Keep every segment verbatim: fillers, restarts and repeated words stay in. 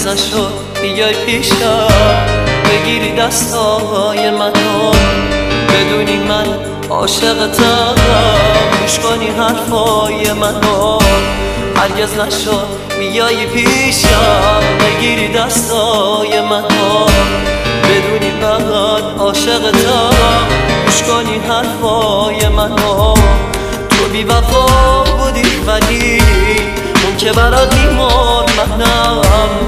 نشد بیای پیشم بگیری دستای منو، بدونی من عاشقتم، گوش کنی حرفای منو. هرگز نشد بیای پیشم بگیری دستای منو، بدونی من عاشقتم، گوش کنی حرفای منو. تو بی وفا بودی ولی اون که برات میمون منم،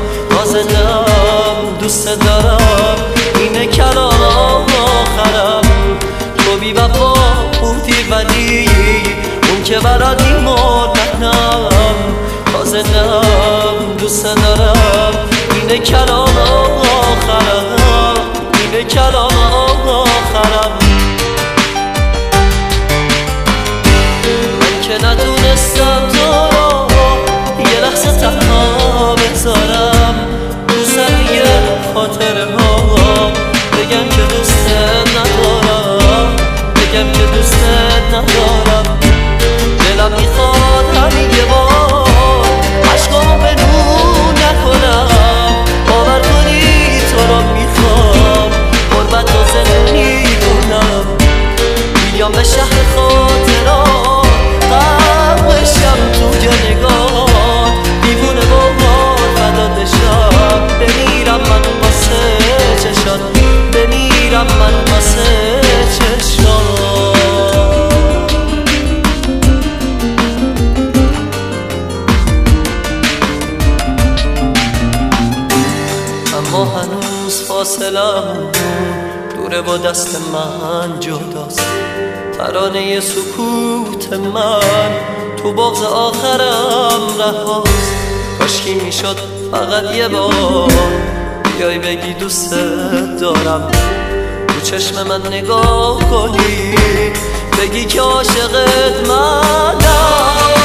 نازنم دوست دارم، اینه کلام آخرم. تو بی وفا بودی ولی اون که برات میمون منم، نازنم دوست دارم، اینه کلام آخرم، اینه کلام آخرم. من که ندونستم تو رو یه لحظه تنها بذارم، تو سریع خاطره ها بگم که دوستت ندارم، بگم که دوستت ندارم. دلم میخواد همین یه بار عشقامو به نور نکنم، باور کنی تو رو میخوام، غربت رو زندگی کنم، بیام به شهر خاطرات غرق بشم تو نگاه، دیوونه با فدا بشم، بمیرم من واسه چشات، بمیرم من واسه چشات. اما هنوز فاصلم دوره با دست من جداست، ترانه سکوت من تو بغض آخرم رهاست. کاشکی میشد فقط یه بار بیای بگی دوست دارم، تو چشم من نگاه کنی بگی که عاشقت منم.